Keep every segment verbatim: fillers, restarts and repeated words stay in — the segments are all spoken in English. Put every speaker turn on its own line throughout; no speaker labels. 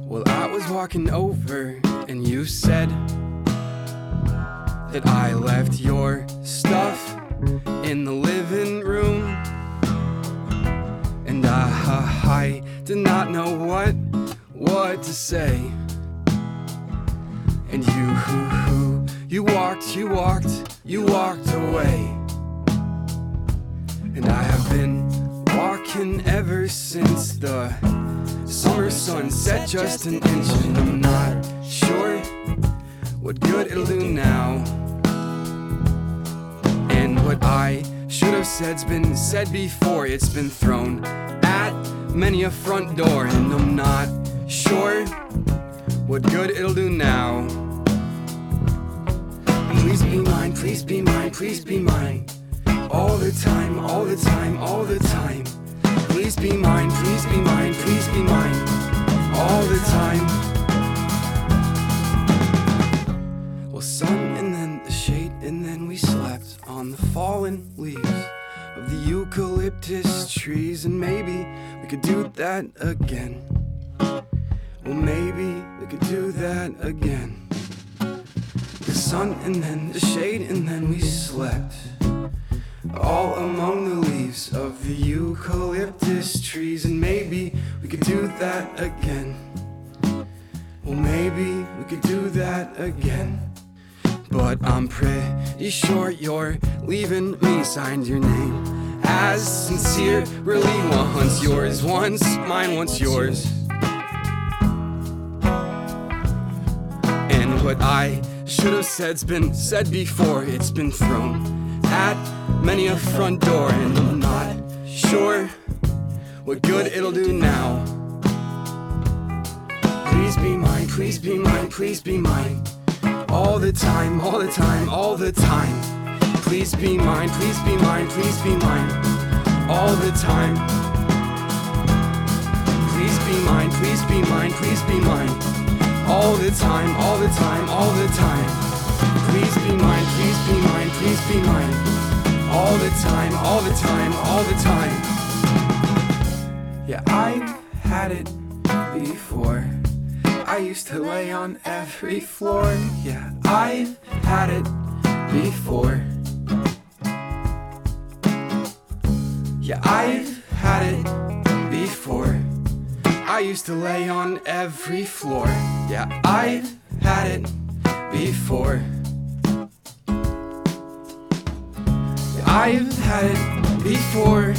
Well, I was walking over and you said that I left your stuff in the living room, and I, I did not know what what to say. And you you walked, you walked, you walked away. And I have been walking ever since the summer sun set just an inch, and I'm not sure what good it'll do now. And what I should have said's been said before. It's been thrown at many a front door, and I'm not sure what good it'll do now. Please be mine, please be mine, please be mine. All the time, all the time, all the time. Please be mine, please be mine, please be mine. All the time. Well, sun and then the shade, and then we slept on the fallen leaves of the eucalyptus trees. And maybe we could do that again. Well, maybe we could do that again. The sun and then the shade, and then we slept all among the leaves of the eucalyptus trees. And maybe we could do that again. Well, maybe we could do that again. But I'm pretty sure you're leaving me signed your name as sincerely once yours, once mine, once yours. And what I should have said's been said before. It's been thrown at many a front door, and I'm not sure what good it'll do now. Please be mine, please be mine, please be mine. All the time, all the time, all the time. Please be mine, please be mine, please be mine. All the time. Please be mine, please be mine, please be mine. All the time, all the time, all the time. Please be mine, please be mine, please be mine. All the time, all the time, all the time. Yeah, I've had it before. I used to lay on every floor. Yeah, I've had it before. Yeah, I've had it before. I used to lay on every floor. Yeah, I've had it before. I've had it before.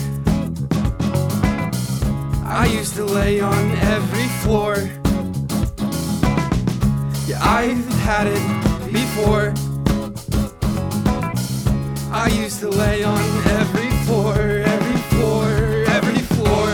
I used to lay on every floor. Yeah, I've had it before. I used to lay on every floor, every floor, every floor.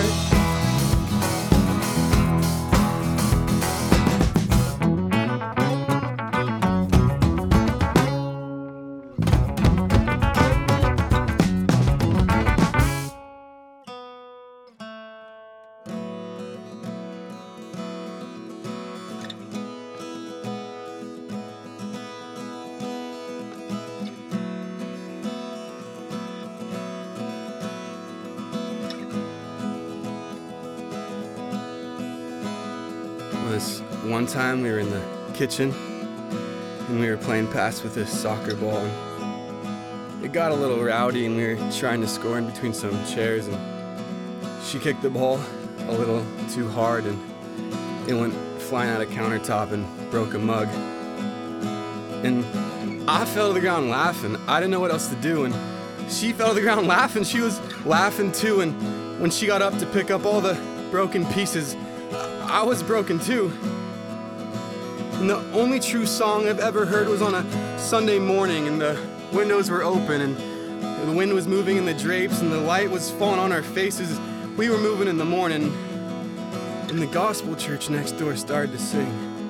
This one time we were in the kitchen and we were playing pass with this soccer ball, and it got a little rowdy and we were trying to score in between some chairs, and she kicked the ball a little too hard and it went flying out of countertop and broke a mug. And I fell to the ground laughing. I didn't know what else to do, and she fell to the ground laughing. She was laughing too, and when she got up to pick up all the broken pieces, I was broken too. And the only true song I've ever heard was on a Sunday morning, and the windows were open and the wind was moving in the drapes and the light was falling on our faces. We were moving in the morning, and the gospel church next door started to sing.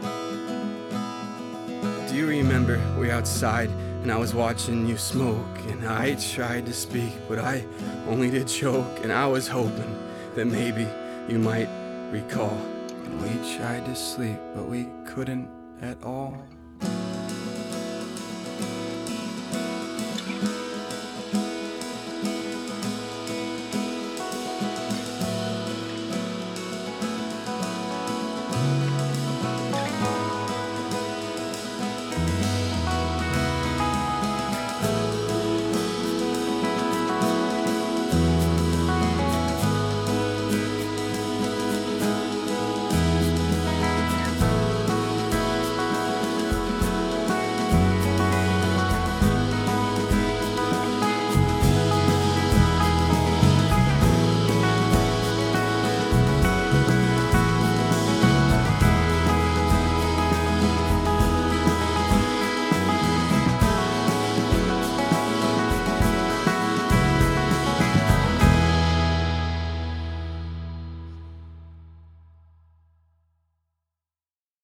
Do you remember we were outside and I was watching you smoke, and I tried to speak but I only did choke, and I was hoping that maybe you might recall. We tried to sleep, but we couldn't at all.